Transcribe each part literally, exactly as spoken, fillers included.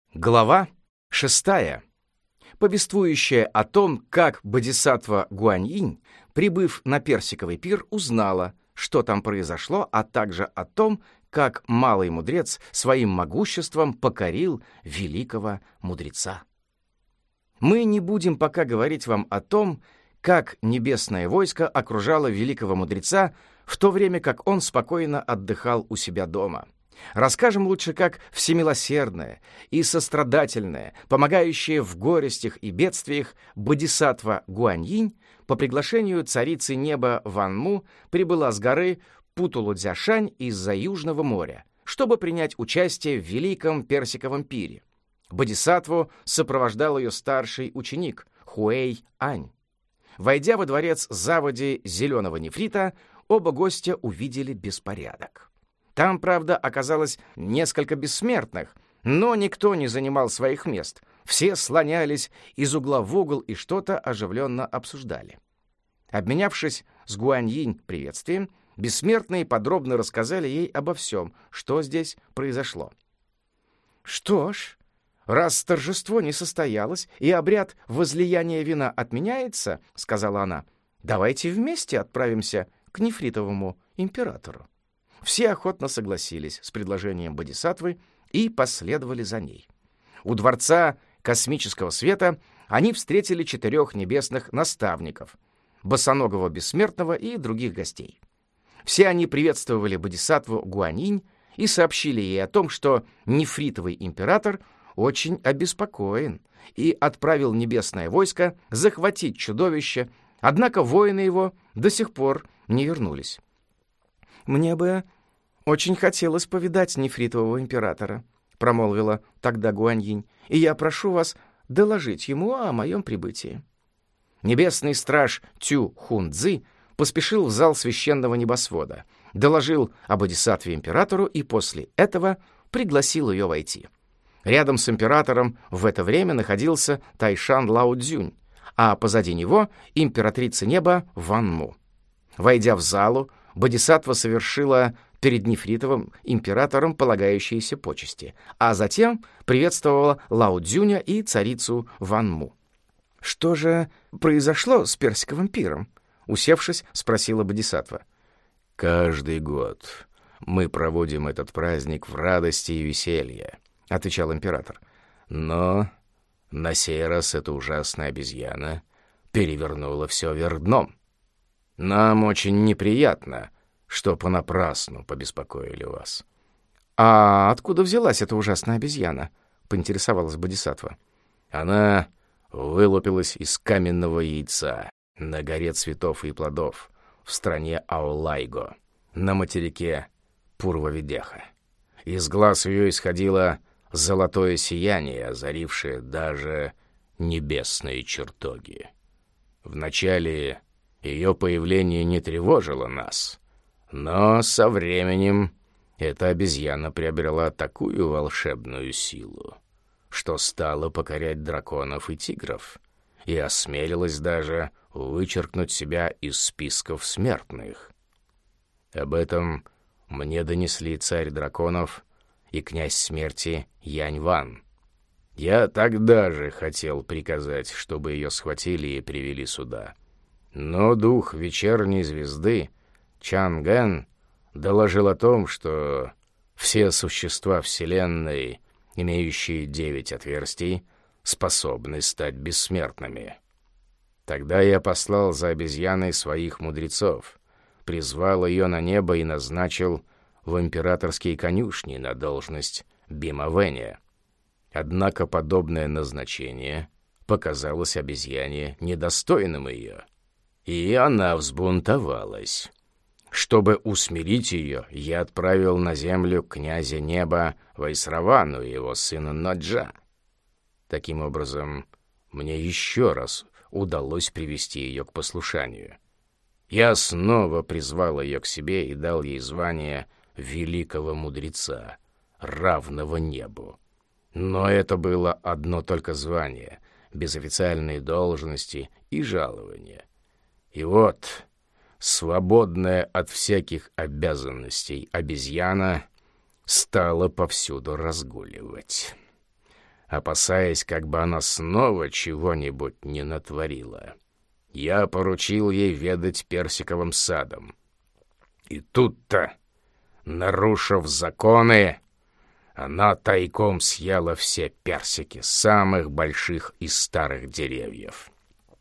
Глава шестая, повествующая о том, как Бодисаттва Гуаньинь, прибыв на персиковый пир, узнала, что там произошло, а также о том, как малый мудрец своим могуществом покорил великого мудреца. Мы не будем пока говорить вам о том, как небесное войско окружало великого мудреца, в то время как он спокойно отдыхал у себя дома. Расскажем лучше, как всемилосердная и сострадательная, помогающая в горестях и бедствиях Бодисаттва Гуаньинь по приглашению царицы неба Ванму прибыла с горы Путулудзяшань из-за Южного моря, чтобы принять участие в великом персиковом пире. Бодисаттву сопровождал ее старший ученик Хуэй-Ань. Войдя во дворец заводи зеленого нефрита, оба гостя увидели беспорядок. Там, правда, оказалось несколько бессмертных, но никто не занимал своих мест. Все слонялись из угла в угол и что-то оживленно обсуждали. Обменявшись с Гуаньинь приветствием, бессмертные подробно рассказали ей обо всем, что здесь произошло. «Что ж, раз торжество не состоялось и обряд возлияния вина отменяется, — сказала она, — давайте вместе отправимся к нефритовому императору». Все охотно согласились с предложением Бодисаттвы и последовали за ней. У дворца космического света они встретили четырех небесных наставников, босоногого бессмертного и других гостей. Все они приветствовали Бодисаттву Гуаньинь и сообщили ей о том, что нефритовый император очень обеспокоен и отправил небесное войско захватить чудовище, однако воины его до сих пор не вернулись. «Мне бы очень хотелось повидать нефритового императора», — промолвила тогда Гуаньинь, «и я прошу вас доложить ему о моем прибытии». Небесный страж Тю Хун-Цзы поспешил в зал священного небосвода, доложил о Бодисаттве императору и после этого пригласил ее войти. Рядом с императором в это время находился Тайшан Лао-Цзюнь, а позади него императрица неба Ванму. Войдя в залу, Бодисаттва совершила перед нефритовым императором полагающиеся почести, а затем приветствовала Лао-Цзюня и царицу Ванму. «Что же произошло с персиковым пиром?» — усевшись, спросила Бодисаттва. «Каждый год мы проводим этот праздник в радости и веселье», — отвечал император. «Но на сей раз эта ужасная обезьяна перевернула все вверх дном. Нам очень неприятно, что понапрасну побеспокоили вас». «А откуда взялась эта ужасная обезьяна?» — поинтересовалась Бодисаттва. «Она вылупилась из каменного яйца на горе цветов и плодов в стране Аулайго, на материке Пурва-Видеха. Из глаз ее исходило золотое сияние, озарившее даже небесные чертоги. Вначале ее появление не тревожило нас, но со временем эта обезьяна приобрела такую волшебную силу, что стала покорять драконов и тигров и осмелилась даже вычеркнуть себя из списков смертных. Об этом мне донесли царь драконов и князь смерти Янь-Ван. Я тогда же хотел приказать, чтобы ее схватили и привели сюда. Но дух вечерней звезды Чан-Ген доложил о том, что все существа Вселенной, имеющие девять отверстий, способны стать бессмертными. Тогда я послал за обезьяной своих мудрецов, призвал ее на небо и назначил в императорские конюшни на должность Бимавэня. Однако подобное назначение показалось обезьяне недостойным ее, и она взбунтовалась. Чтобы усмирить ее, я отправил на землю князя неба Вайсравану и его сына Наджа. Таким образом, мне еще раз удалось привести ее к послушанию. Я снова призвал ее к себе и дал ей звание великого мудреца, равного небу. Но это было одно только звание, без официальной должности и жалования. И вот, свободная от всяких обязанностей обезьяна стала повсюду разгуливать. опасаясь, как бы она снова чего-нибудь не натворила. Я поручил ей ведать персиковым садом. И тут-то, нарушив законы, она тайком съела все персики, самых больших из старых деревьев.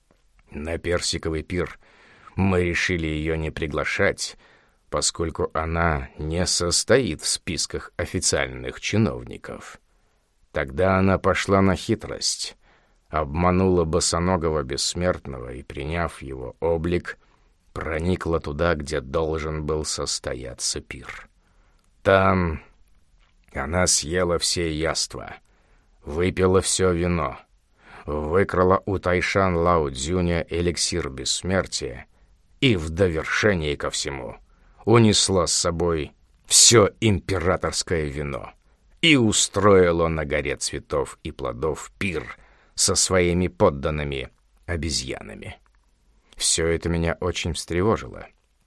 На персиковый пир мы решили ее не приглашать, поскольку она не состоит в списках официальных чиновников. Тогда она пошла на хитрость, обманула босоногого бессмертного и, приняв его облик, проникла туда, где должен был состояться пир. Там она съела все яства, выпила все вино, выкрала у Тайшан Лао Цзюня эликсир бессмертия и, в довершение ко всему, унесла с собой все императорское вино и устроила на горе цветов и плодов пир со своими подданными обезьянами. Все это меня очень встревожило,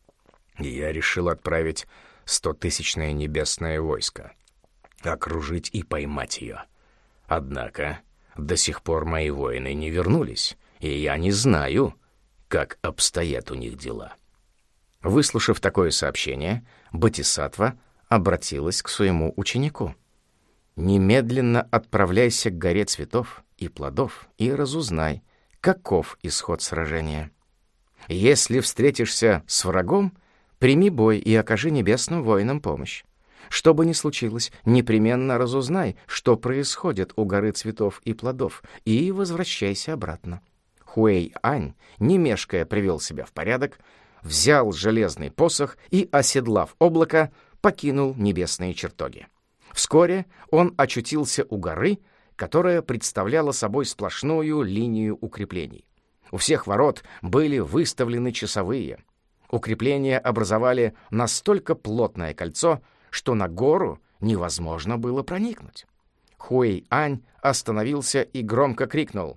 и я решил отправить стотысячное небесное войско, окружить и поймать ее. Однако до сих пор мои воины не вернулись, и я не знаю, как обстоят у них дела. Выслушав такое сообщение, Бодхисаттва обратилась к своему ученику. «Немедленно отправляйся к горе цветов и плодов и разузнай, каков исход сражения. Если встретишься с врагом, прими бой и окажи небесным воинам помощь. Что бы ни случилось, непременно разузнай, что происходит у горы цветов и плодов, и возвращайся обратно». Хуэй-Ань, не мешкая, привел себя в порядок, взял железный посох и, оседлав облако, покинул небесные чертоги. Вскоре он очутился у горы, которая представляла собой сплошную линию укреплений. У всех ворот были выставлены часовые. Укрепления образовали настолько плотное кольцо, что на гору невозможно было проникнуть. Хуэй-Ань остановился и громко крикнул: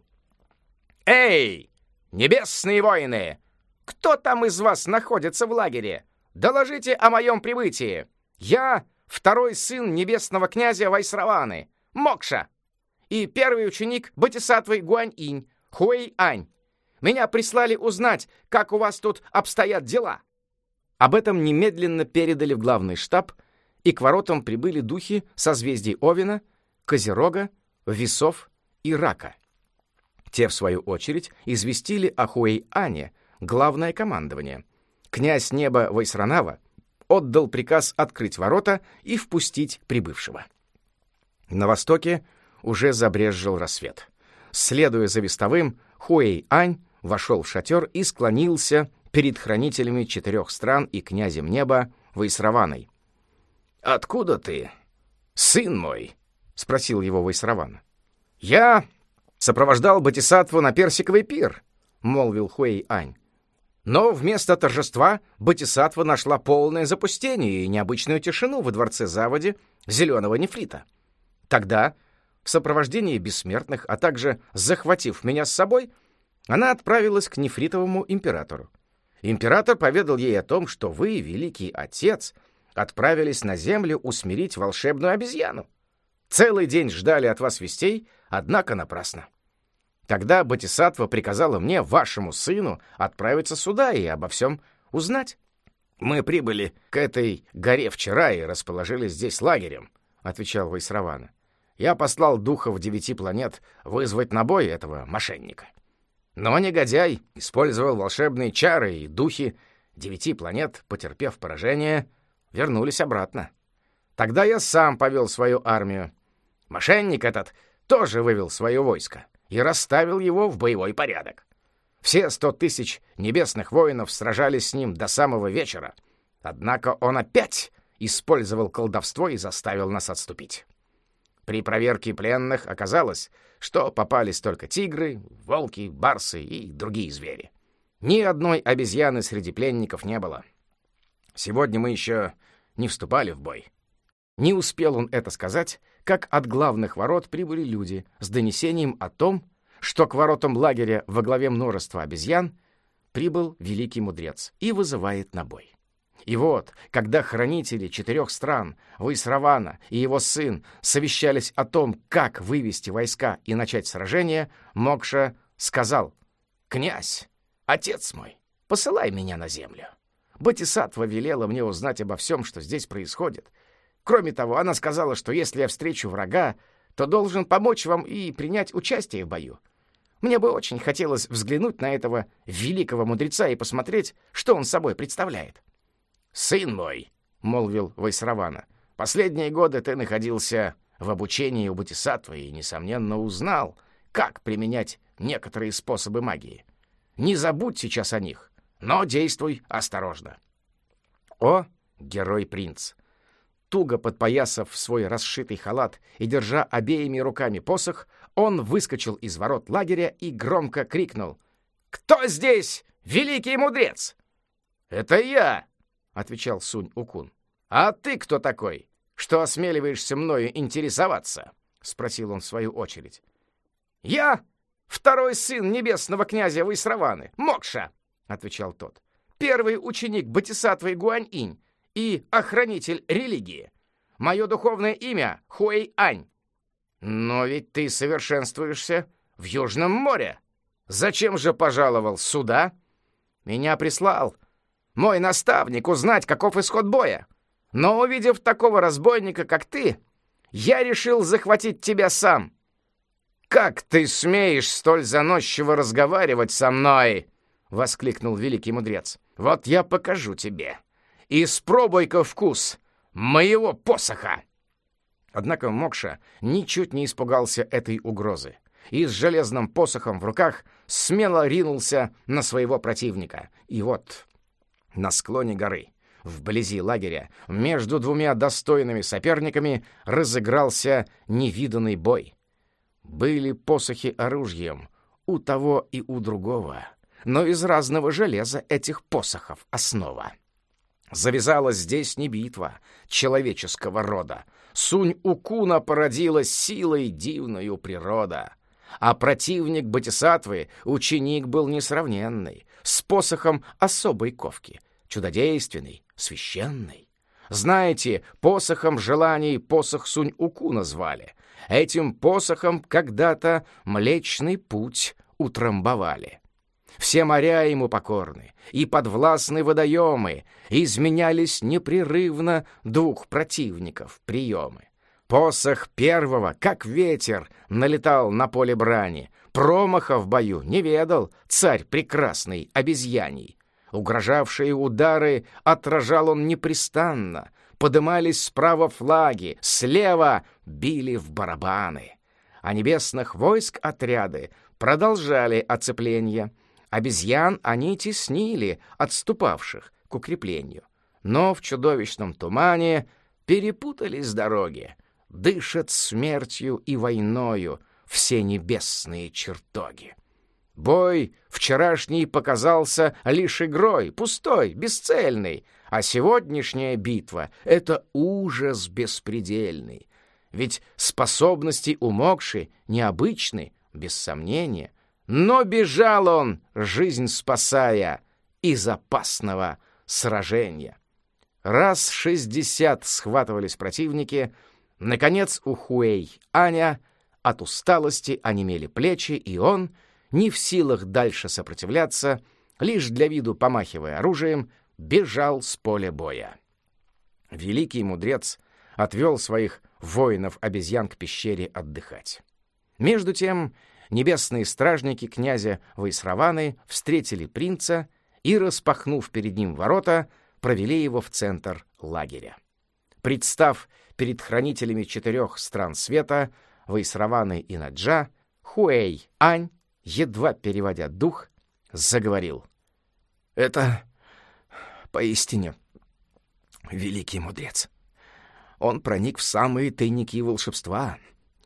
«Эй, небесные воины! Кто там из вас находится в лагере? Доложите о моем прибытии! Я второй сын небесного князя Вайсраваны, Мокша, и первый ученик Бодхисаттвы Гуань-инь, Хуэй-Ань. Меня прислали узнать, как у вас тут обстоят дела». Об этом немедленно передали в главный штаб, и к воротам прибыли духи созвездий Овена, Козерога, Весов и Рака. Те, в свою очередь, известили о Хуэй-Ане главное командование. Князь неба Вайсранава отдал приказ открыть ворота и впустить прибывшего. На востоке уже забрезжил рассвет. Следуя за вестовым, Хуэй-Ань вошел в шатер и склонился перед хранителями четырех стран и князем неба Вайсраваной. «Откуда ты, сын мой?» — спросил его Вайсравана. «Я сопровождал Бодхисаттву на персиковый пир», — молвил Хуэй-Ань. «Но вместо торжества Бодхисаттва нашла полное запустение и необычную тишину во дворце заводи зеленого нефрита. Тогда, в сопровождении бессмертных, а также захватив меня с собой, она отправилась к нефритовому императору. Император поведал ей о том, что вы, великий отец, отправились на землю усмирить волшебную обезьяну. Целый день ждали от вас вестей, однако напрасно. Тогда Бодхисаттва приказала мне, вашему сыну, отправиться сюда и обо всем узнать. Мы прибыли к этой горе вчера и расположились здесь лагерем», — отвечал Вайсравана. «Я послал духов девяти планет вызвать на бой этого мошенника. Но негодяй использовал волшебные чары, и духи девяти планет, потерпев поражение, вернулись обратно. Тогда я сам повел свою армию. Мошенник этот тоже вывел свое войско и расставил его в боевой порядок. Все сто тысяч небесных воинов сражались с ним до самого вечера, однако он опять использовал колдовство и заставил нас отступить. При проверке пленных оказалось, что попались только тигры, волки, барсы и другие звери. Ни одной обезьяны среди пленников не было. Сегодня мы еще не вступали в бой». Не успел он это сказать, как от главных ворот прибыли люди с донесением о том, что к воротам лагеря во главе множества обезьян прибыл великий мудрец и вызывает на бой. И вот, когда хранители четырех стран, Вайсравана и его сын, совещались о том, как вывести войска и начать сражение, Мокша сказал: «Князь, отец мой, посылай меня на землю. Бодхисаттва велела мне узнать обо всем, что здесь происходит. Кроме того, она сказала, что если я встречу врага, то должен помочь вам и принять участие в бою. Мне бы очень хотелось взглянуть на этого великого мудреца и посмотреть, что он собой представляет». «Сын мой», — молвил Вайсравана, — «последние годы ты находился в обучении у Бодхисаттвы и, несомненно, узнал, как применять некоторые способы магии. Не забудь сейчас о них, но действуй осторожно». О, герой-принц! Туго подпоясав свой расшитый халат и держа обеими руками посох, он выскочил из ворот лагеря и громко крикнул: «Кто здесь великий мудрец?» «Это я», — отвечал Сунь-Укун. «А ты кто такой, что осмеливаешься мною интересоваться?» — спросил он в свою очередь. «Я второй сын небесного князя Вайсраваны, Мокша», — отвечал тот. «Первый ученик Бодхисаттвы Гуань-инь и охранитель религии. Мое духовное имя — Хуэй-ань». «Но ведь ты совершенствуешься в Южном море. Зачем же пожаловал сюда?» «Меня прислал мой наставник узнать, каков исход боя. Но, увидев такого разбойника, как ты, я решил захватить тебя сам». «Как ты смеешь столь заносчиво разговаривать со мной?» — воскликнул великий мудрец. «Вот я покажу тебе. Испробуй-ка вкус моего посоха!» Однако Мокша ничуть не испугался этой угрозы и с железным посохом в руках смело ринулся на своего противника. И вот на склоне горы, вблизи лагеря, между двумя достойными соперниками разыгрался невиданный бой. Были посохи оружием у того и у другого, но из разного железа этих посохов основа. Завязалась здесь не битва человеческого рода. Сунь-Укуна породила силой дивную природа. А противник Бодхисаттвы, ученик, был несравненный, с посохом особой ковки, чудодейственный, священный. Знаете, посохом желаний посох Сунь-Укуна звали. Этим посохом когда-то Млечный Путь утрамбовали. Все моря ему покорны, и подвластны водоемы, изменялись непрерывно двух противников приемы. Посох первого, как ветер, налетал на поле брани, промаха в бою не ведал царь прекрасный обезьяний. Угрожавшие удары отражал он непрестанно, подымались справа флаги, слева били в барабаны. А небесных войск отряды продолжали оцепление. Обезьян они теснили, отступавших к укреплению. Но в чудовищном тумане перепутались дороги. Дышат смертью и войною все небесные чертоги. Бой вчерашний показался лишь игрой, пустой, бесцельной, а сегодняшняя битва — это ужас беспредельный. Ведь способности у Мокши необычны, без сомнения, но бежал он, жизнь спасая, из опасного сражения. Раз шестьдесят схватывались противники, наконец у Хуэй-аня от усталости онемели плечи, и он, не в силах дальше сопротивляться, лишь для виду помахивая оружием, бежал с поля боя. Великий мудрец отвел своих воинов-обезьян к пещере отдыхать. Между тем небесные стражники князя Вайсраваны встретили принца и, распахнув перед ним ворота, провели его в центр лагеря. Представ перед хранителями четырех стран света, Вайсраваны и Наджа, Хуэй-ань, едва переводя дух, заговорил: «Это поистине великий мудрец. Он проник в самые тайники волшебства.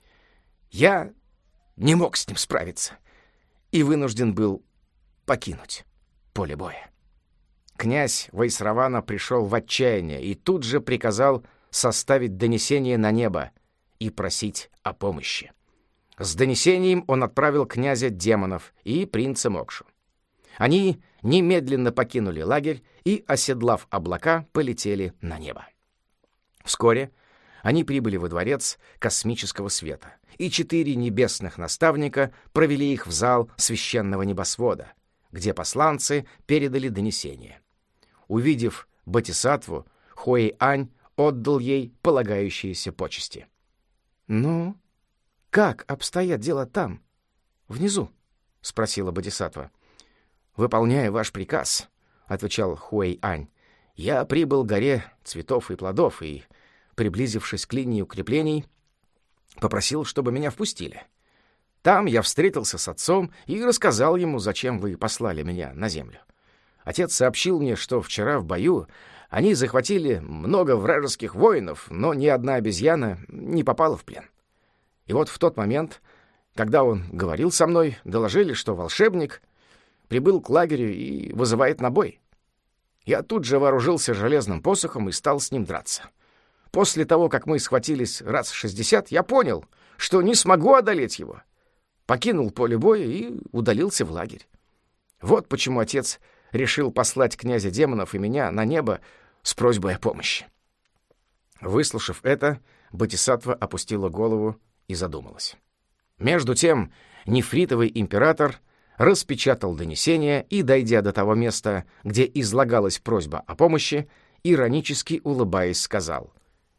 Я не мог с ним справиться и вынужден был покинуть поле боя». Князь Вайсравана пришел в отчаяние и тут же приказал составить донесение на небо и просить о помощи. С донесением он отправил князя демонов и принца Мокшу. Они немедленно покинули лагерь и, оседлав облака, полетели на небо. Вскоре они прибыли во дворец космического света, и четыре небесных наставника провели их в зал священного небосвода, где посланцы передали донесение. Увидев Бодхисаттву, Хуэй-Ань отдал ей полагающиеся почести. «Ну, как обстоят дела там, внизу?» — спросила Бодхисаттва. «Выполняя ваш приказ», — отвечал Хуэй-Ань, — «я прибыл к горе цветов и плодов и, приблизившись к линии укреплений, попросил, чтобы меня впустили. Там я встретился с отцом и рассказал ему, зачем вы послали меня на землю. Отец сообщил мне, что вчера в бою они захватили много вражеских воинов, но ни одна обезьяна не попала в плен. И вот в тот момент, когда он говорил со мной, доложили, что волшебник прибыл к лагерю и вызывает на бой. Я тут же вооружился железным посохом и стал с ним драться. После того, как мы схватились раз шестьдесят, я понял, что не смогу одолеть его. Покинул поле боя и удалился в лагерь. Вот почему отец решил послать князя демонов и меня на небо с просьбой о помощи». Выслушав это, Бодхисаттва опустила голову и задумалась. Между тем нефритовый император распечатал донесение и, дойдя до того места, где излагалась просьба о помощи, иронически улыбаясь, сказал: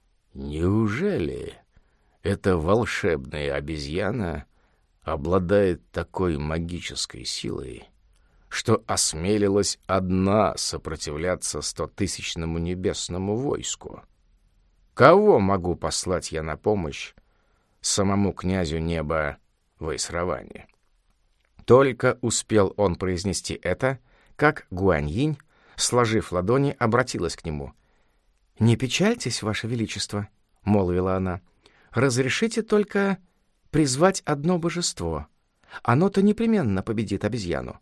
«Неужели эта волшебная обезьяна обладает такой магической силой, что осмелилась одна сопротивляться стотысячному небесному войску? Кого могу послать я на помощь самому князю неба Вайсравани?» Только успел он произнести это, как Гуаньинь, сложив ладони, обратилась к нему. «Не печальтесь, Ваше Величество», — молвила она. «Разрешите только призвать одно божество. Оно-то непременно победит обезьяну».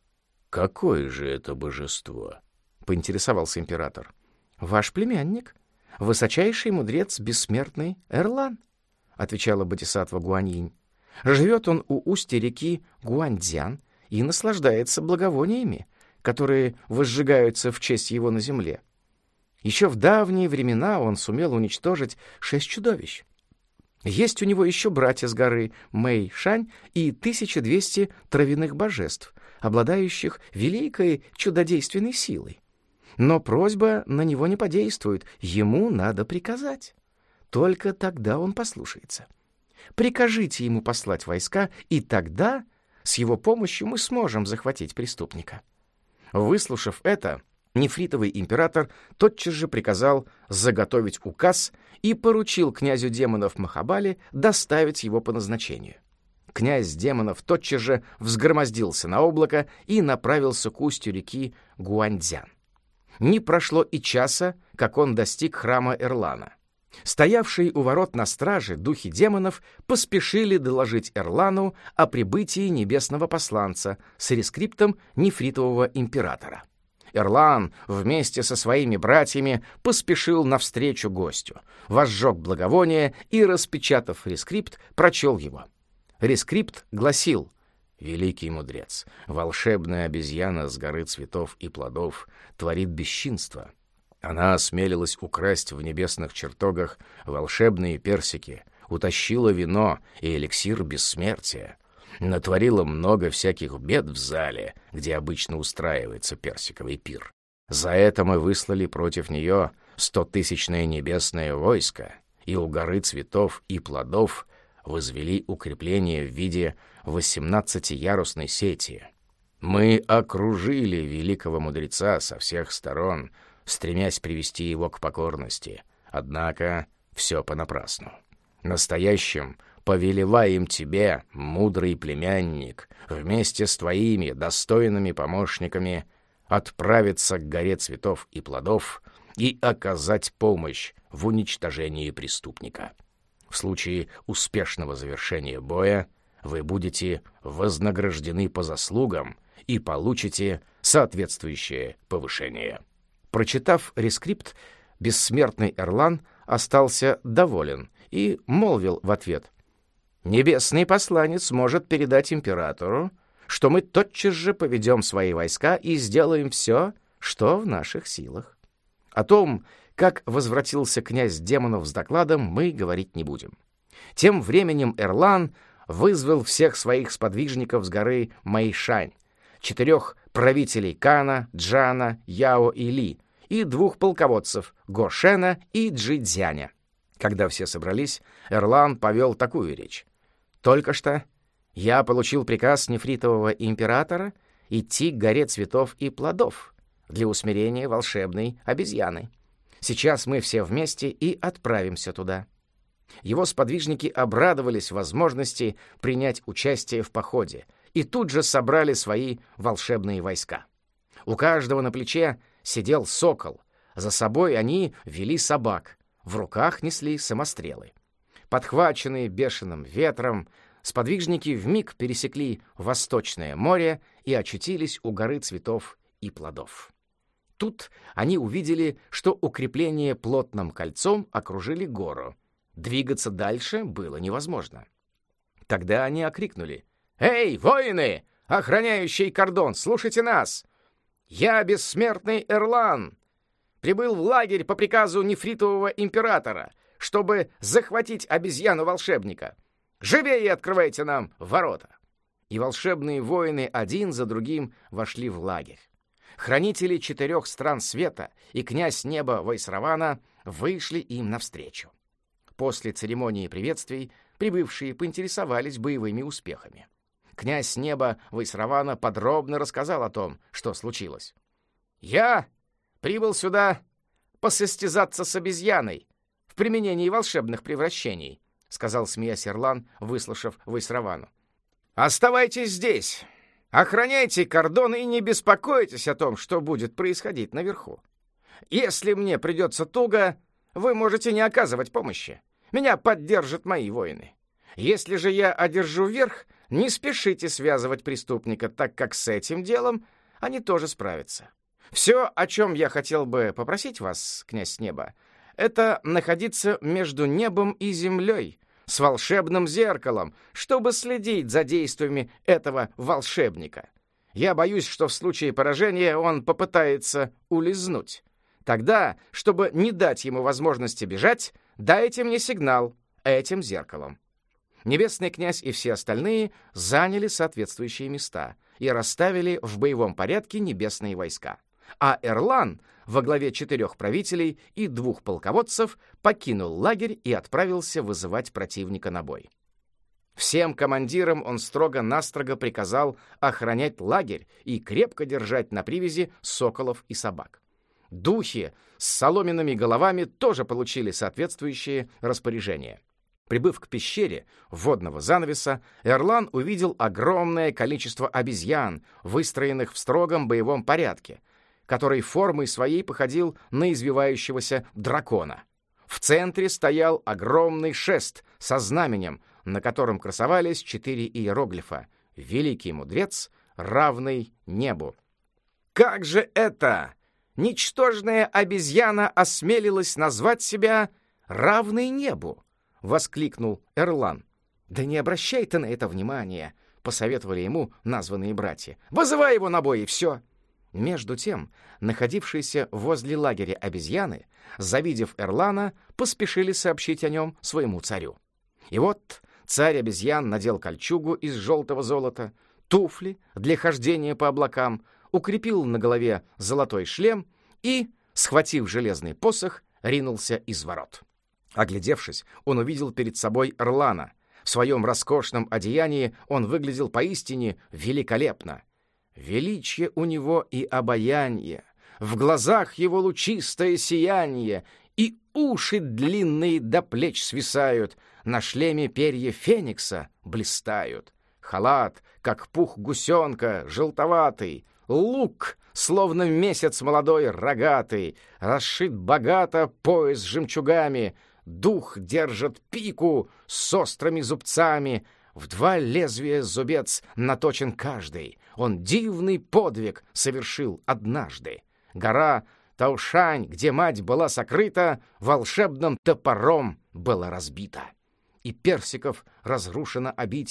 «Какое же это божество?» — поинтересовался император. «Ваш племянник, высочайший мудрец бессмертный Эрлан», — отвечала Бодхисаттва Гуаньинь. «Живет он у устья реки Гуаньцзян и наслаждается благовониями, которые возжигаются в честь его на земле. Еще в давние времена он сумел уничтожить шесть чудовищ. Есть у него еще братья с горы Мэй-Шань и тысяча двести травяных божеств, обладающих великой чудодейственной силой. Но просьба на него не подействует, ему надо приказать. Только тогда он послушается. Прикажите ему послать войска, и тогда с его помощью мы сможем захватить преступника». Выслушав это, нефритовый император тотчас же приказал заготовить указ и поручил князю демонов Махабали доставить его по назначению. Князь демонов тотчас же взгромоздился на облако и направился к устью реки Гуаньцзян. Не прошло и часа, как он достиг храма Эрлана. Стоявшие у ворот на страже духи демонов поспешили доложить Эрлану о прибытии небесного посланца с рескриптом нефритового императора. Эрлан вместе со своими братьями поспешил навстречу гостю, возжег благовоние и, распечатав рескрипт, прочел его. Рескрипт гласил: «Великий мудрец, волшебная обезьяна с горы цветов и плодов творит бесчинство. Она осмелилась украсть в небесных чертогах волшебные персики, утащила вино и эликсир бессмертия, натворила много всяких бед в зале, где обычно устраивается персиковый пир. За это мы выслали против нее стотысячное небесное войско, и у горы цветов и плодов возвели укрепление в виде восемнадцатиярусной сети. Мы окружили великого мудреца со всех сторон, стремясь привести его к покорности. Однако все понапрасну. Настоящим повелеваем тебе, мудрый племянник, вместе с твоими достойными помощниками отправиться к горе цветов и плодов и оказать помощь в уничтожении преступника. В случае успешного завершения боя вы будете вознаграждены по заслугам и получите соответствующее повышение». Прочитав рескрипт, бессмертный Эрлан остался доволен и молвил в ответ: «Небесный посланец может передать императору, что мы тотчас же поведем свои войска и сделаем все, что в наших силах. О том, как возвратился князь демонов с докладом, мы говорить не будем. Тем временем Эрлан вызвал всех своих сподвижников с горы Мэйшань, четырех правителей Кана, Джана, Яо и Ли, и двух полководцев Гошена и Джидзяня. Когда все собрались, Эрлан повел такую речь. «Только что я получил приказ нефритового императора идти к горе цветов и плодов для усмирения волшебной обезьяны. Сейчас мы все вместе и отправимся туда». Его сподвижники обрадовались возможности принять участие в походе и тут же собрали свои волшебные войска. У каждого на плече сидел сокол, за собой они вели собак, в руках несли самострелы. Подхваченные бешеным ветром, сподвижники вмиг пересекли Восточное море и очутились у горы цветов и плодов. Тут они увидели, что укрепления плотным кольцом окружили гору. Двигаться дальше было невозможно. Тогда они окрикнули: «Эй, воины, охраняющие кордон, слушайте нас! Я, бессмертный Эрлан, прибыл в лагерь по приказу нефритового императора, чтобы захватить обезьяну-волшебника. Живее открывайте нам ворота!» И волшебные воины один за другим вошли в лагерь. Хранители четырех стран света и князь неба Вайсравана вышли им навстречу. После церемонии приветствий прибывшие поинтересовались боевыми успехами. Князь неба Вайсравана подробно рассказал о том, что случилось. «Я прибыл сюда посостязаться с обезьяной в применении волшебных превращений», сказал, смеясь, Эрлан, выслушав Вайсравану. «Оставайтесь здесь, охраняйте кордон и не беспокойтесь о том, что будет происходить наверху. Если мне придется туго, вы можете не оказывать помощи. Меня поддержат мои воины. Если же я одержу верх, не спешите связывать преступника, так как с этим делом они тоже справятся. Все, о чем я хотел бы попросить вас, князь неба, это находиться между небом и землей с волшебным зеркалом, чтобы следить за действиями этого волшебника. Я боюсь, что в случае поражения он попытается улизнуть. Тогда, чтобы не дать ему возможности бежать, дайте мне сигнал этим зеркалом». Небесный князь и все остальные заняли соответствующие места и расставили в боевом порядке небесные войска. А Эрлан во главе четырех правителей и двух полководцев покинул лагерь и отправился вызывать противника на бой. Всем командирам он строго-настрого приказал охранять лагерь и крепко держать на привязи соколов и собак. Духи с соломенными головами тоже получили соответствующие распоряжения. Прибыв к пещере водного занавеса, Эрлан увидел огромное количество обезьян, выстроенных в строгом боевом порядке, который формой своей походил на извивающегося дракона. В центре стоял огромный шест со знаменем, на котором красовались четыре иероглифа: «Великий мудрец, равный небу». «Как же это? Ничтожная обезьяна осмелилась назвать себя равной небу!» — воскликнул Эрлан. «Да не обращай ты на это внимания», — посоветовали ему названные братья. «Вызывай его на бой, и все». Между тем, находившиеся возле лагеря обезьяны, завидев Эрлана, поспешили сообщить о нем своему царю. И вот царь обезьян надел кольчугу из желтого золота, туфли для хождения по облакам, укрепил на голове золотой шлем и, схватив железный посох, ринулся из ворот. Оглядевшись, он увидел перед собой Эрлана. В своем роскошном одеянии он выглядел поистине великолепно. Величие у него и обаяние, в глазах его лучистое сияние, и уши длинные до плеч свисают, на шлеме перья феникса блистают. Халат, как пух гусенка, желтоватый, лук, словно месяц молодой рогатый, расшит богато пояс с жемчугами, дух держит пику с острыми зубцами, в два лезвия зубец наточен каждый. Он дивный подвиг совершил однажды. Гора Таушань, где мать была сокрыта, волшебным топором была разбита. И персиков разрушена обитель,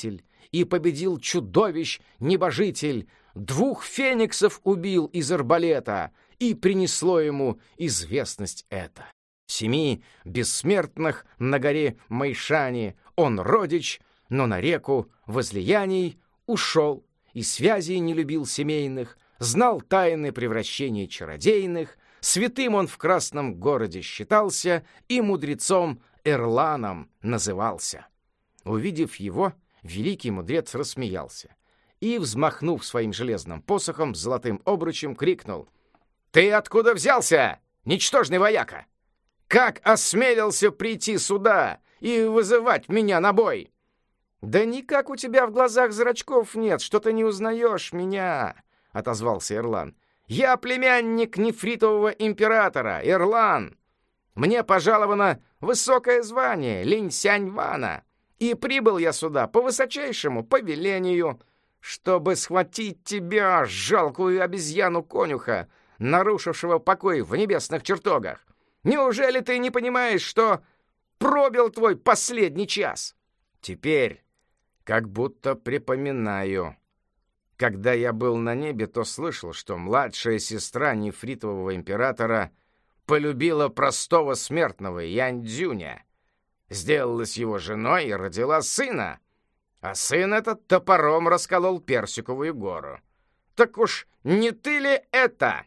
и победил чудовищ небожитель, двух фениксов убил из арбалета, и принесло ему известность это. Семи бессмертных на горе Майшани он родич, но на реку возлияний ушел, и связей не любил семейных, знал тайны превращений чародейных, святым он в красном городе считался и мудрецом Эрланом назывался. Увидев его, великий мудрец рассмеялся и, взмахнув своим железным посохом с золотым обручем, крикнул: «Ты откуда взялся, ничтожный вояка? Как осмелился прийти сюда и вызывать меня на бой?» «Да никак у тебя в глазах зрачков нет, что ты не узнаешь меня», — отозвался Эрлан. «Я племянник нефритового императора, Эрлан. Мне пожаловано высокое звание Линь-Сянь-Вана, и прибыл я сюда по высочайшему повелению, чтобы схватить тебя, жалкую обезьяну-конюха, нарушившего покой в небесных чертогах. Неужели ты не понимаешь, что пробил твой последний час?» «Теперь как будто припоминаю. Когда я был на небе, то слышал, что младшая сестра нефритового императора полюбила простого смертного Янь-Дзюня, сделалась его женой и родила сына, а сын этот топором расколол Персиковую гору. Так уж не ты ли это?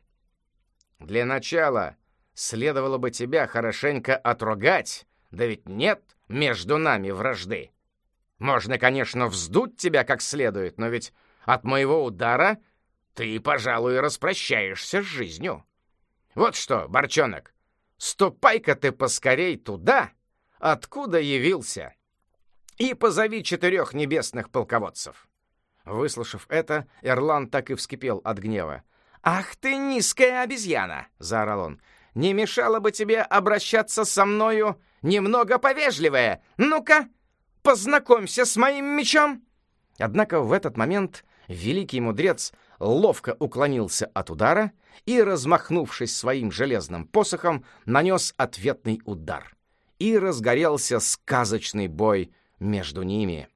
Для начала следовало бы тебя хорошенько отругать, да ведь нет между нами вражды. Можно, конечно, вздуть тебя как следует, но ведь от моего удара ты, пожалуй, распрощаешься с жизнью. Вот что, Борчонок, ступай-ка ты поскорей туда, откуда явился, и позови четырех небесных полководцев». Выслушав это, Эрлан так и вскипел от гнева. «Ах ты, низкая обезьяна!» — заорал он. «Не мешало бы тебе обращаться со мною немного повежливее. Ну-ка, познакомься с моим мечом!» Однако в этот момент великий мудрец ловко уклонился от удара и, размахнувшись своим железным посохом, нанес ответный удар. И разгорелся сказочный бой между ними.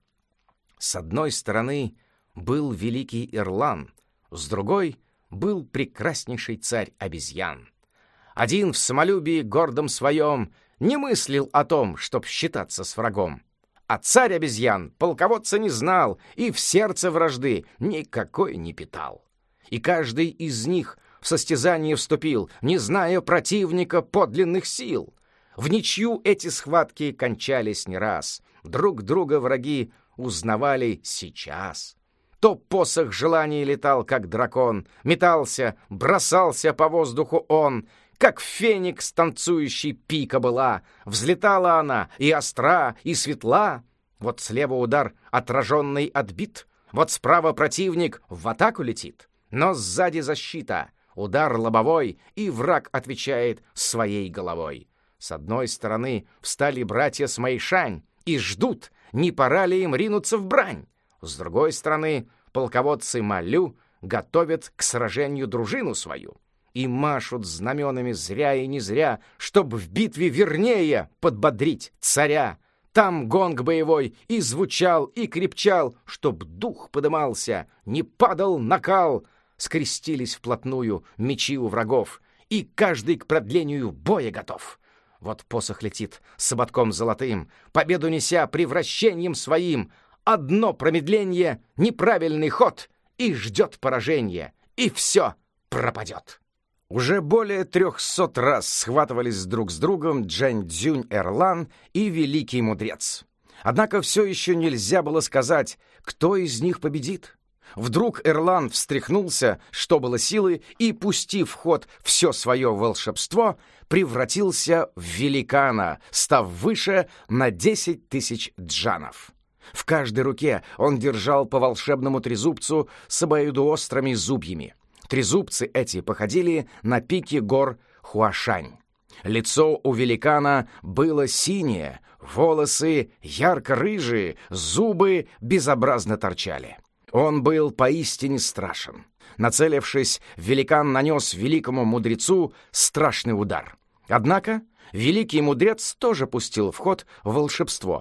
С одной стороны был великий Эрлан, с другой был прекраснейший царь обезьян. Один в самолюбии гордом своем не мыслил о том, чтоб считаться с врагом, а царь обезьян полководца не знал и в сердце вражды никакой не питал. И каждый из них в состязание вступил, не зная противника подлинных сил. В ничью эти схватки кончались не раз, друг друга враги узнавали сейчас. То посох желаний летал, как дракон, метался, бросался по воздуху он, как феникс танцующий пика была, взлетала она и остра, и светла. Вот слева удар отраженный отбит, вот справа противник в атаку летит, но сзади защита, удар лобовой, и враг отвечает своей головой. С одной стороны встали братья с Мэйшань и ждут, не пора ли им ринуться в брань. С другой стороны полководцы Малю готовят к сражению дружину свою и машут знаменами зря и не зря, чтоб в битве вернее подбодрить царя. Там гонг боевой и звучал, и крепчал, чтоб дух подымался, не падал накал. Скрестились вплотную мечи у врагов, и каждый к продлению боя готов. Вот посох летит с ободком золотым, победу неся превращением своим. Одно промедление, неправильный ход, и ждет поражение, и все пропадет. Уже более трехсот раз схватывались друг с другом Джань-Дзюнь Эрлан и Великий Мудрец. Однако все еще нельзя было сказать, кто из них победит. Вдруг Эрлан встряхнулся, что было силы, и, пустив в ход все свое волшебство, превратился в великана, став выше на десять тысяч джанов. В каждой руке он держал по волшебному трезубцу с обоюдоострыми зубьями. Трезубцы эти походили на пики гор Хуашань. Лицо у великана было синее, волосы ярко-рыжие, зубы безобразно торчали. Он был поистине страшен. Нацелившись, великан нанес великому мудрецу страшный удар. Однако великий мудрец тоже пустил в ход волшебство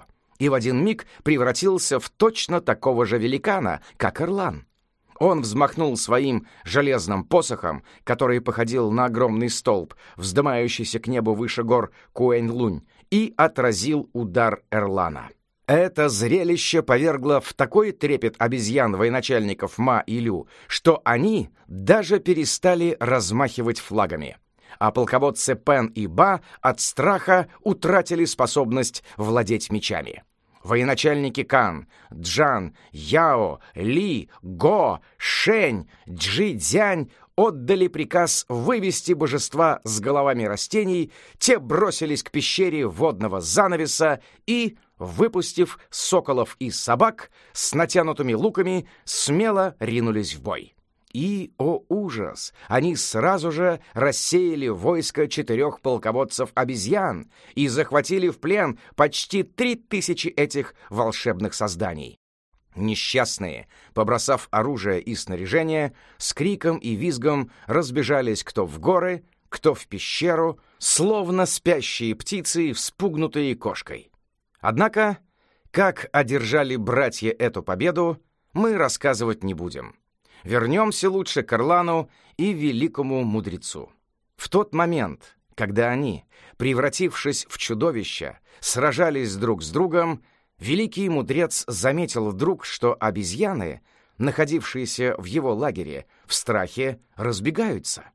и в один миг превратился в точно такого же великана, как Эрлан. Он взмахнул своим железным посохом, который походил на огромный столб, вздымающийся к небу выше гор Куэнь-Лунь, и отразил удар Эрлана. Это зрелище повергло в такой трепет обезьян военачальников Ма и Лю, что они даже перестали размахивать флагами. А полководцы Пен и Ба от страха утратили способность владеть мечами. Военачальники Кан, Джан, Яо, Ли, Го, Шэнь, Джи-Дзянь отдали приказ вывести божества с головами растений, те бросились к пещере водного занавеса и, выпустив соколов и собак, с натянутыми луками смело ринулись в бой. И, о ужас, они сразу же рассеяли войско четырех полководцев обезьян и захватили в плен почти три тысячи этих волшебных созданий. Несчастные, побросав оружие и снаряжение, с криком и визгом разбежались кто в горы, кто в пещеру, словно спящие птицы, вспугнутые кошкой. Однако, как одержали братья эту победу, мы рассказывать не будем. Вернемся лучше к Эрлану и великому мудрецу. В тот момент, когда они, превратившись в чудовища, сражались друг с другом, великий мудрец заметил вдруг, что обезьяны, находившиеся в его лагере, в страхе разбегаются.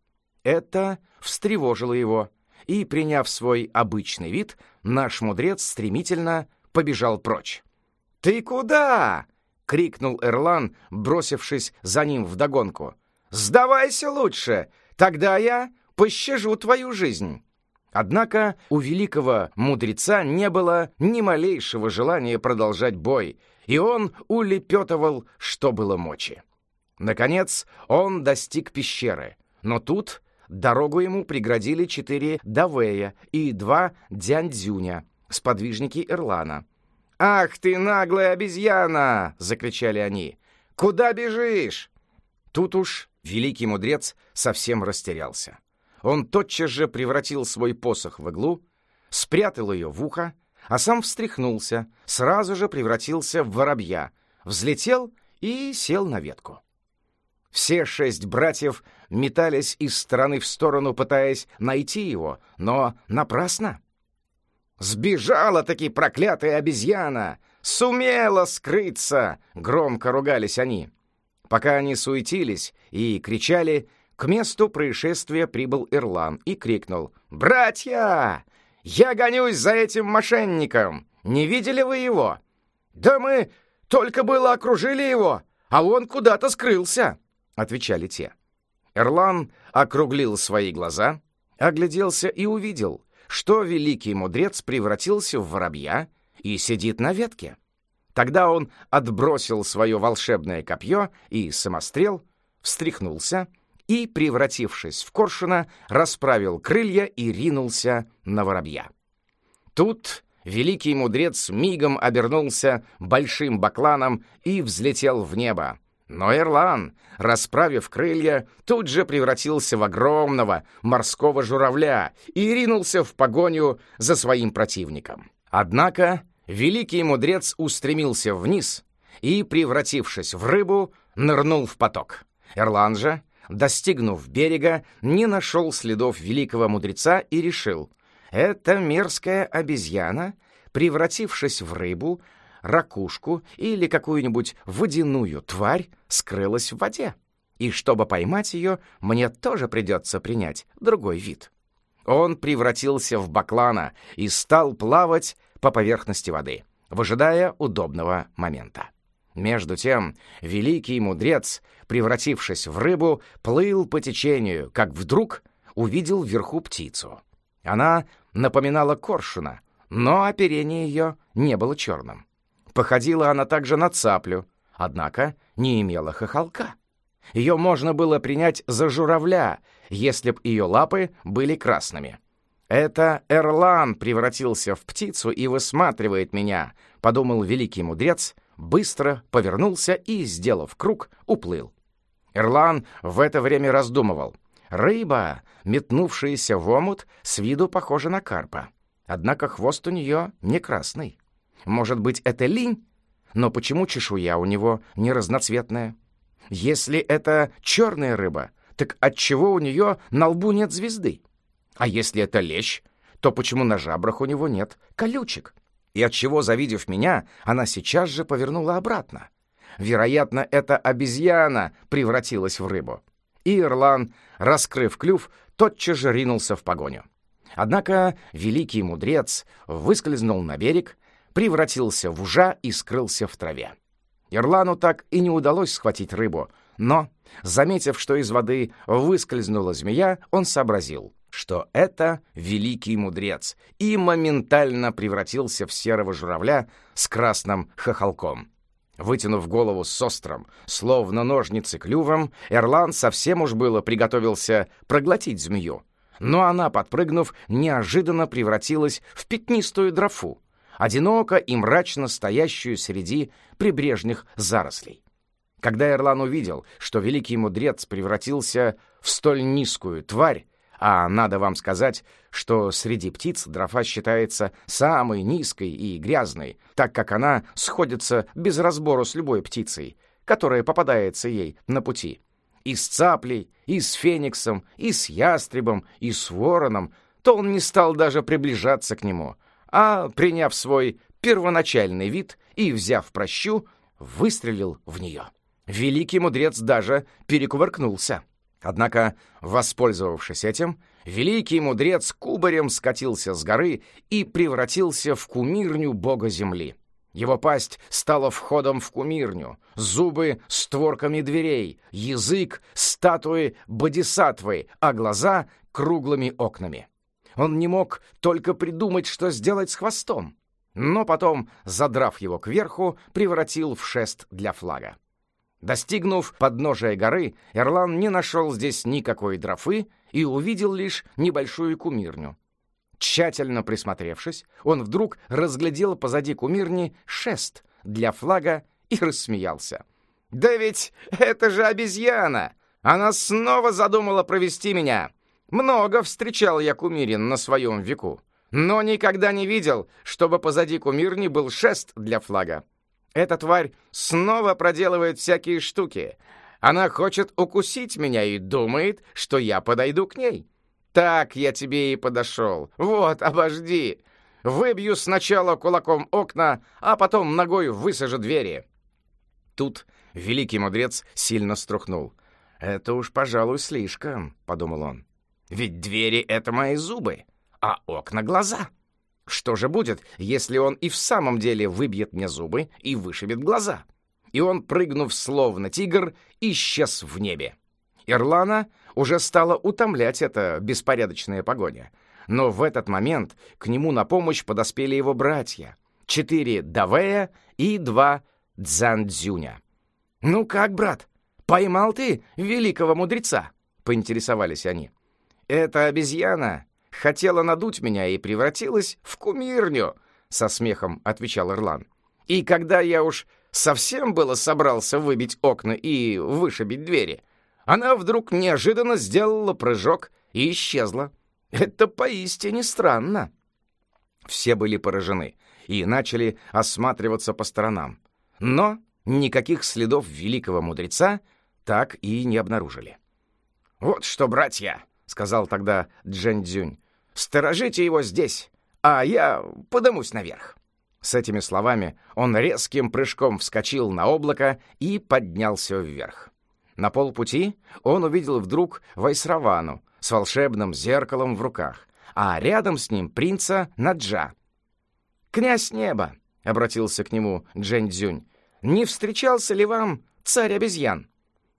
Это встревожило его, и, приняв свой обычный вид, наш мудрец стремительно побежал прочь. «Ты куда?» — крикнул Эрлан, бросившись за ним вдогонку. «Сдавайся лучше, тогда я пощажу твою жизнь». Однако у великого мудреца не было ни малейшего желания продолжать бой, и он улепетывал, что было мочи. Наконец он достиг пещеры, но тут дорогу ему преградили четыре давея и два дянь-дзюня, сподвижники Эрлана. «Ах ты, наглая обезьяна!» — закричали они. «Куда бежишь?» Тут уж великий мудрец совсем растерялся. Он тотчас же превратил свой посох в иглу, спрятал ее в ухо, а сам встряхнулся, сразу же превратился в воробья, взлетел и сел на ветку. Все шесть братьев метались из стороны в сторону, пытаясь найти его, но напрасно. «Сбежала-таки проклятая обезьяна! Сумела скрыться!» — громко ругались они. Пока они суетились и кричали, к месту происшествия прибыл Эрлан и крикнул: «Братья! Я гонюсь за этим мошенником! Не видели вы его?» «Да мы только было окружили его, а он куда-то скрылся!» — отвечали те. Эрлан округлил свои глаза, огляделся и увидел, что великий мудрец превратился в воробья и сидит на ветке. Тогда он отбросил свое волшебное копье и самострел, встряхнулся и, превратившись в коршуна, расправил крылья и ринулся на воробья. Тут великий мудрец мигом обернулся большим бакланом и взлетел в небо. Но Эрлан, расправив крылья, тут же превратился в огромного морского журавля и ринулся в погоню за своим противником. Однако великий мудрец устремился вниз и, превратившись в рыбу, нырнул в поток. Эрлан же, достигнув берега, не нашел следов великого мудреца и решил: эта мерзкая обезьяна, превратившись в рыбу, ракушку или какую-нибудь водяную тварь, скрылась в воде. И чтобы поймать ее, мне тоже придется принять другой вид. Он превратился в баклана и стал плавать по поверхности воды, выжидая удобного момента. Между тем великий мудрец, превратившись в рыбу, плыл по течению, как вдруг увидел вверху птицу. Она напоминала коршуна, но оперение ее не было черным. Походила она также на цаплю, однако не имела хохолка. Ее можно было принять за журавля, если б ее лапы были красными. «Это Эрлан превратился в птицу и высматривает меня», — подумал великий мудрец, быстро повернулся и, сделав круг, уплыл. Эрлан в это время раздумывал. Рыба, метнувшаяся в омут, с виду похожа на карпа. Однако хвост у нее не красный. Может быть, это линь? Но почему чешуя у него не разноцветная? Если это черная рыба, так отчего у нее на лбу нет звезды? А если это лещ, то почему на жабрах у него нет колючек? И отчего, завидев меня, она сейчас же повернула обратно? Вероятно, эта обезьяна превратилась в рыбу. И Ирлан, раскрыв клюв, тотчас же ринулся в погоню. Однако великий мудрец выскользнул на берег, превратился в ужа и скрылся в траве. Ирлану так и не удалось схватить рыбу, но, заметив, что из воды выскользнула змея, он сообразил, что это великий мудрец, и моментально превратился в серого журавля с красным хохолком. Вытянув голову с острым, словно ножницы клювом, Ирлан совсем уж было приготовился проглотить змею, но она, подпрыгнув, неожиданно превратилась в пятнистую дрофу, одиноко и мрачно стоящую среди прибрежных зарослей. Когда Ирлан увидел, что великий мудрец превратился в столь низкую тварь, а надо вам сказать, что среди птиц дрофа считается самой низкой и грязной, так как она сходится без разбору с любой птицей, которая попадается ей на пути. И с цаплей, и с фениксом, и с ястребом, и с вороном, то он не стал даже приближаться к нему, а, приняв свой первоначальный вид и, взяв пращу, выстрелил в нее. Великий мудрец даже перекувыркнулся. Однако, воспользовавшись этим, великий мудрец кубарем скатился с горы и превратился в кумирню бога земли. Его пасть стала входом в кумирню, зубы — створками дверей, язык — статуей бодисаттвы, а глаза — круглыми окнами. Он не мог только придумать, что сделать с хвостом, но потом, задрав его кверху, превратил в шест для флага. Достигнув подножия горы, Ирлан не нашел здесь никакой дрофы и увидел лишь небольшую кумирню. Тщательно присмотревшись, он вдруг разглядел позади кумирни шест для флага и рассмеялся. «Да ведь это же обезьяна! Она снова задумала провести меня! Много встречал я кумирин на своем веку, но никогда не видел, чтобы позади кумирни был шест для флага. Эта тварь снова проделывает всякие штуки. Она хочет укусить меня и думает, что я подойду к ней. Так я тебе и подошел. Вот, обожди. Выбью сначала кулаком окна, а потом ногой высажу двери». Тут великий мудрец сильно струхнул. «Это уж, пожалуй, слишком», — подумал он. «Ведь двери — это мои зубы, а окна — глаза. Что же будет, если он и в самом деле выбьет мне зубы и вышибет глаза?» И он, прыгнув словно тигр, исчез в небе. Ирлана уже стала утомлять эта беспорядочная погоня. Но в этот момент к нему на помощь подоспели его братья. Четыре Давея и два Дзандзюня. «Ну как, брат, поймал ты великого мудреца?» — поинтересовались они. «Эта обезьяна хотела надуть меня и превратилась в кумирню», — со смехом отвечал Ирлан. «И когда я уж совсем было собрался выбить окна и вышибить двери, она вдруг неожиданно сделала прыжок и исчезла. Это поистине странно». Все были поражены и начали осматриваться по сторонам, но никаких следов великого мудреца так и не обнаружили. «Вот что, братья», — сказал тогда Джэнь-Дзюнь, — «сторожите его здесь, а я подымусь наверх». С этими словами он резким прыжком вскочил на облако и поднялся вверх. На полпути он увидел вдруг Вайсравану с волшебным зеркалом в руках, а рядом с ним принца Наджа. «Князь неба», — обратился к нему Джэнь-Дзюнь, — «не встречался ли вам царь обезьян?»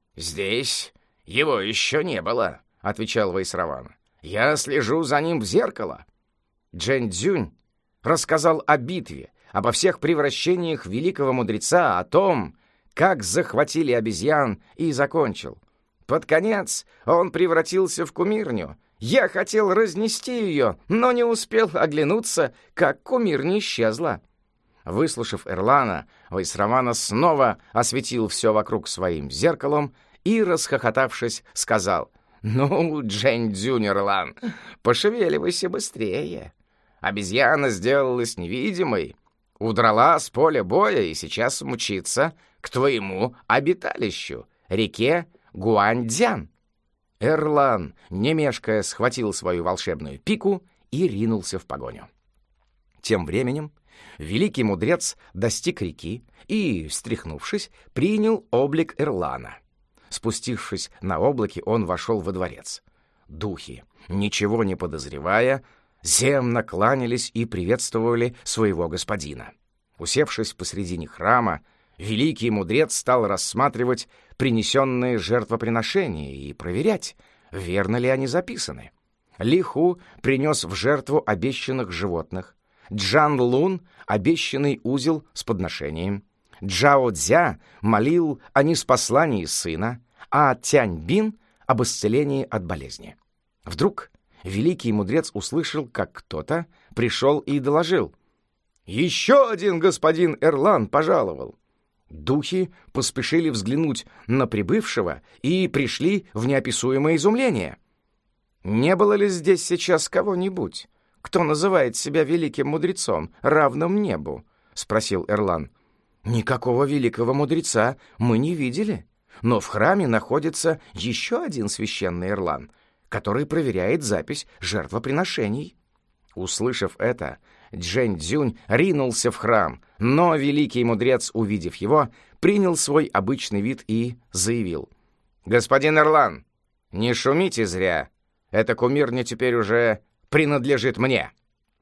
«Здесь его еще не было», — отвечал Вайсравана. «Я слежу за ним в зеркало». Джэнь-Дзюнь рассказал о битве, обо всех превращениях великого мудреца, о том, как захватили обезьян, и закончил. Под конец он превратился в кумирню. Я хотел разнести ее, но не успел оглянуться, как кумирня исчезла. Выслушав Ирлана, Вайсравана снова осветил все вокруг своим зеркалом и, расхохотавшись, сказал: «Ну, Джэнь-Дзюнь, Ирлан, пошевеливайся быстрее. Обезьяна сделалась невидимой. Удрала с поля боя и сейчас мчится к твоему обиталищу, реке Гуаньцзян». Эрлан, не мешкая, схватил свою волшебную пику и ринулся в погоню. Тем временем великий мудрец достиг реки и, встряхнувшись, принял облик Эрлана. Спустившись на облаке, он вошел во дворец. Духи, ничего не подозревая, земно кланялись и приветствовали своего господина. Усевшись посредине храма, великий мудрец стал рассматривать принесенные жертвоприношения и проверять, верно ли они записаны. Лиху принес в жертву обещанных животных, Джан Лун — обещанный узел с подношением, Джао Цзя молил о ниспослании сына, а Тянь Бин — об исцелении от болезни. Вдруг великий мудрец услышал, как кто-то пришел и доложил: «Еще один господин Эрлан пожаловал». Духи поспешили взглянуть на прибывшего и пришли в неописуемое изумление. «Не было ли здесь сейчас кого-нибудь, кто называет себя великим мудрецом, равным небу?» — спросил Эрлан. «Никакого великого мудреца мы не видели, но в храме находится еще один священный Эрлан, который проверяет запись жертвоприношений». Услышав это, Джэнь-Дзюнь ринулся в храм, но великий мудрец, увидев его, принял свой обычный вид и заявил: «Господин Эрлан, не шумите зря, эта кумирня теперь уже принадлежит мне».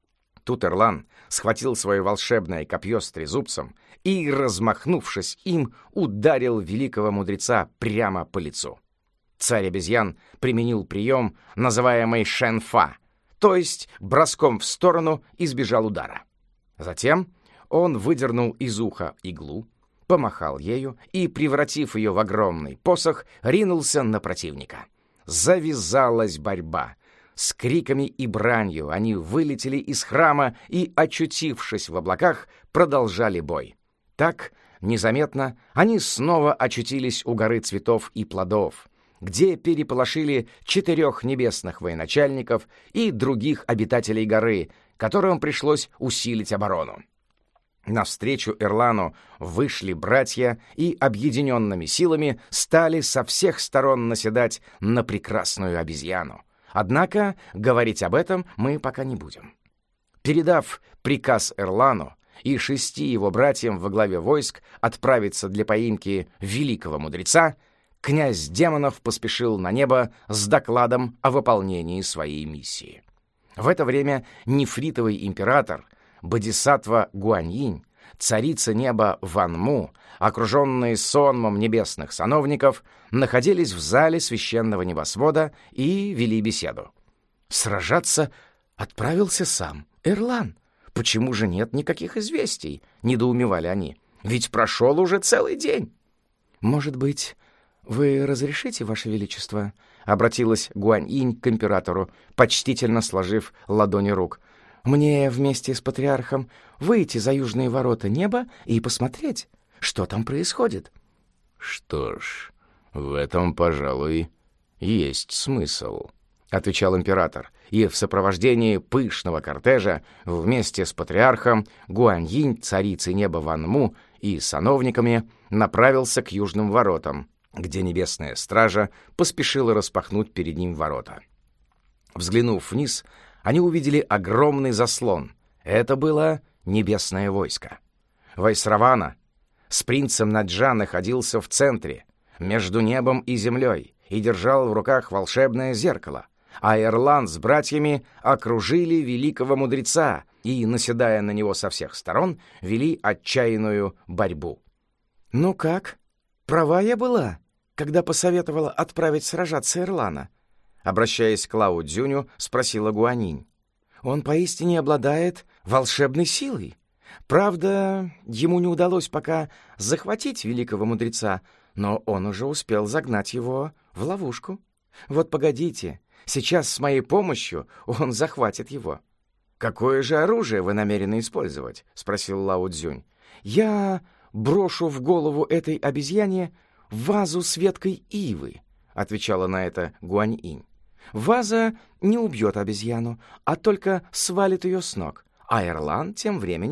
Тут Эрлан схватил свое волшебное копье с трезубцем и, размахнувшись им, ударил великого мудреца прямо по лицу. Царь обезьян применил прием, называемый шэнфа, то есть броском в сторону избежал удара. Затем он выдернул из уха иглу, помахал ею и, превратив ее в огромный посох, ринулся на противника. Завязалась борьба. С криками и бранью они вылетели из храма и, очутившись в облаках, продолжали бой. Так, незаметно, они снова очутились у горы цветов и плодов, где переполошили четырех небесных военачальников и других обитателей горы, которым пришлось усилить оборону. Навстречу Эрлану вышли братья и объединенными силами стали со всех сторон наседать на прекрасную обезьяну. Однако говорить об этом мы пока не будем. Передав приказ Эрлану и шести его братьям во главе войск отправиться для поимки великого мудреца, князь демонов поспешил на небо с докладом о выполнении своей миссии. В это время нефритовый император, Бодхисаттва Гуаньинь, царица неба Ван Му, окруженные сонмом небесных сановников, находились в зале священного небосвода и вели беседу. Сражаться отправился сам Эрлан. Почему же нет никаких известий? Недоумевали они. Ведь прошел уже целый день. Может быть, вы разрешите, Ваше Величество? Обратилась Гуаньинь к императору, почтительно сложив ладони рук. Мне вместе с патриархом выйти за южные ворота неба и посмотреть, что там происходит. Что ж, в этом, пожалуй, есть смысл, отвечал император, и в сопровождении пышного кортежа вместе с патриархом Гуаньинь, царицей неба Ван Му и сановниками направился к южным воротам, где небесная стража поспешила распахнуть перед ним ворота. Взглянув вниз, они увидели огромный заслон. Это было небесное войско. Вайсравана с принцем Наджа находился в центре, между небом и землей, и держал в руках волшебное зеркало, а Эрлан с братьями окружили великого мудреца и, наседая на него со всех сторон, вели отчаянную борьбу. «Ну как, права я была, когда посоветовала отправить сражаться Эрлана?» Обращаясь к Лао Цзюню, спросила Гуаньинь. «Он поистине обладает волшебной силой. Правда, ему не удалось пока захватить великого мудреца, но он уже успел загнать его в ловушку. Вот погодите, сейчас с моей помощью он захватит его». «Какое же оружие вы намерены использовать?» — спросил Лао Цзюнь. «Я брошу в голову этой обезьяне вазу с веткой ивы», — отвечала на это Гуаньинь. «Ваза не убьет обезьяну, а только свалит ее с ног, а Эрлан тем временем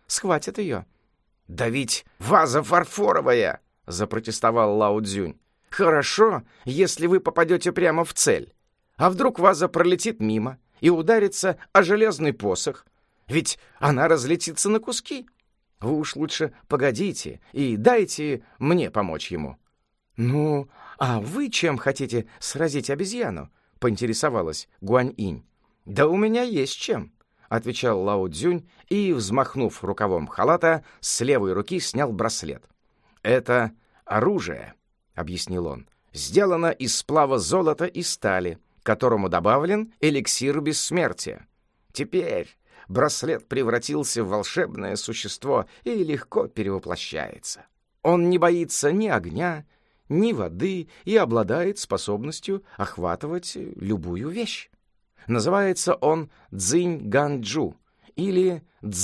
схватят ее. «Да ведь ваза фарфоровая!» — запротестовал Лао Цзюнь. «Хорошо, если вы попадете прямо в цель. А вдруг ваза пролетит мимо и ударится о железный посох? Ведь она разлетится на куски. Вы уж лучше погодите и дайте мне помочь ему». «Ну, а вы чем хотите сразить обезьяну?» — поинтересовалась Гуань-инь. «Да у меня есть чем», — отвечал Лао Цзюнь и, взмахнув рукавом халата, с левой руки снял браслет. «Это оружие», — объяснил он, — «сделано из сплава золота и стали, к которому добавлен эликсир бессмертия. Теперь браслет превратился в волшебное существо и легко перевоплощается. Он не боится ни огня, ни воды и обладает способностью охватывать любую вещь. Называется он Цзинь-Ганчжу или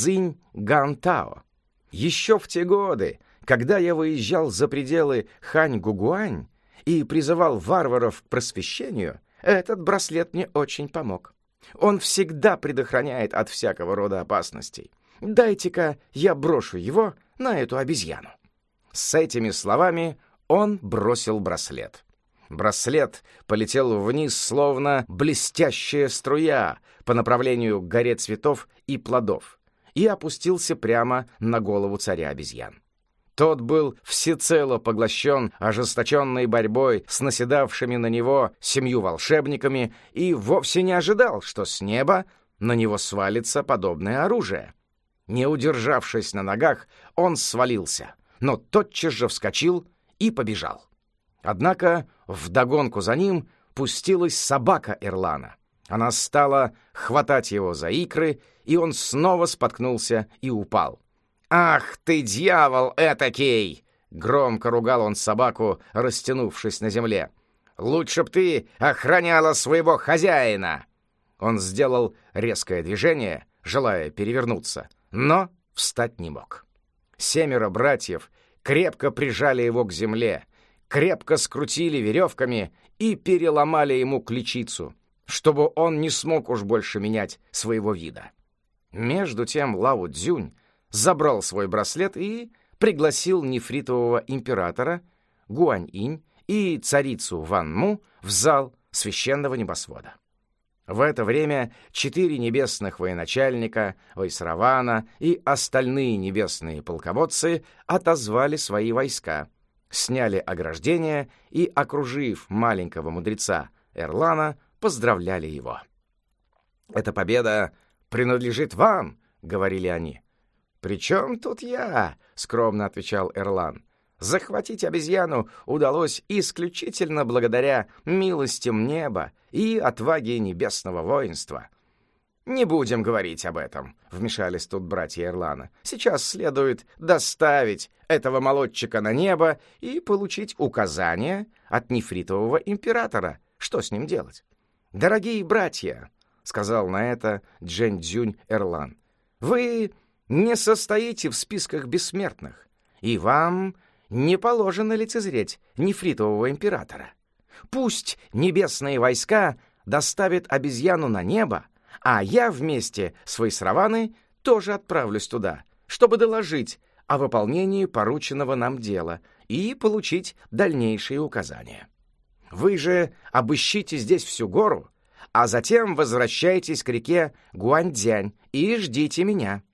Цзинь-Гантао. Еще в те годы, когда я выезжал за пределы Хань-Гугуань и призывал варваров к просвещению, этот браслет мне очень помог. Он всегда предохраняет от всякого рода опасностей. Дайте-ка я брошу его на эту обезьяну». С этими словами он бросил браслет. Браслет полетел вниз, словно блестящая струя по направлению к горе цветов и плодов, и опустился прямо на голову царя обезьян. Тот был всецело поглощен ожесточенной борьбой с наседавшими на него семью волшебниками и вовсе не ожидал, что с неба на него свалится подобное оружие. Не удержавшись на ногах, он свалился, но тотчас же вскочил и побежал. Однако вдогонку за ним пустилась собака Эрлана. Она стала хватать его за икры, и он снова споткнулся и упал. «Ах ты, дьявол этакий!» — громко ругал он собаку, растянувшись на земле. «Лучше б ты охраняла своего хозяина!» Он сделал резкое движение, желая перевернуться, но встать не мог. Семеро братьев крепко прижали его к земле, крепко скрутили веревками и переломали ему ключицу, чтобы он не смог уж больше менять своего вида. Между тем Лао Цзюнь забрал свой браслет и пригласил нефритового императора, Гуань-инь и царицу Ван-му в зал священного небосвода. В это время четыре небесных военачальника, Вайсравана и остальные небесные полководцы отозвали свои войска, сняли ограждение и, окружив маленького мудреца Эрлана, поздравляли его. «Эта победа принадлежит вам», — говорили они. «При чем тут я?» — скромно отвечал Эрлан. «Захватить обезьяну удалось исключительно благодаря милостям неба и отваге небесного воинства». «Не будем говорить об этом», — вмешались тут братья Эрлана. «Сейчас следует доставить этого молодчика на небо и получить указания от нефритового императора, что с ним делать». «Дорогие братья», — сказал на это Джэнь-Дзюнь Эрлан, — «вы не состоите в списках бессмертных, и вам не положено лицезреть нефритового императора. Пусть небесные войска доставят обезьяну на небо, а я вместе с Вайсраваной тоже отправлюсь туда, чтобы доложить о выполнении порученного нам дела и получить дальнейшие указания. Вы же обыщите здесь всю гору, а затем возвращайтесь к реке Гуаньцзянь и ждите меня.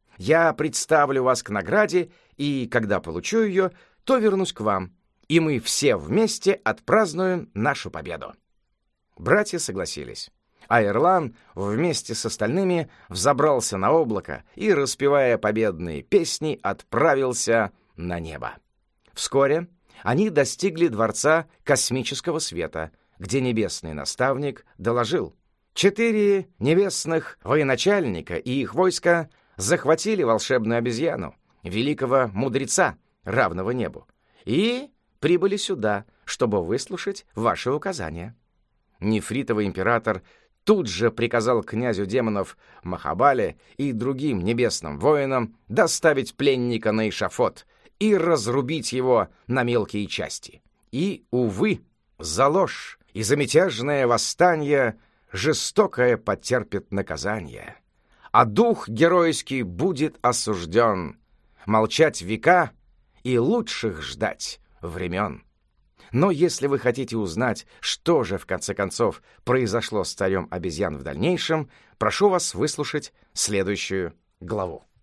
Я представлю вас к награде, и когда получу ее, то вернусь к вам, и мы все вместе отпразднуем нашу победу». Братья согласились, а Эрлан вместе с остальными взобрался на облако и, распевая победные песни, отправился на небо. Вскоре они достигли дворца космического света, где небесный наставник доложил: четыре небесных военачальника и их войска захватили волшебную обезьяну, великого мудреца, равного небу, и прибыли сюда, чтобы выслушать ваши указания. Нефритовый император тут же приказал князю демонов Махабале и другим небесным воинам доставить пленника на эшафот и разрубить его на мелкие части. И, увы, за ложь и за мятежное восстание жестокое потерпит наказание. а дух геройский будет осужден. Молчать века и лучших ждать времен. Но если вы хотите узнать, что же в конце концов произошло с царем обезьян в дальнейшем, прошу вас выслушать следующую главу.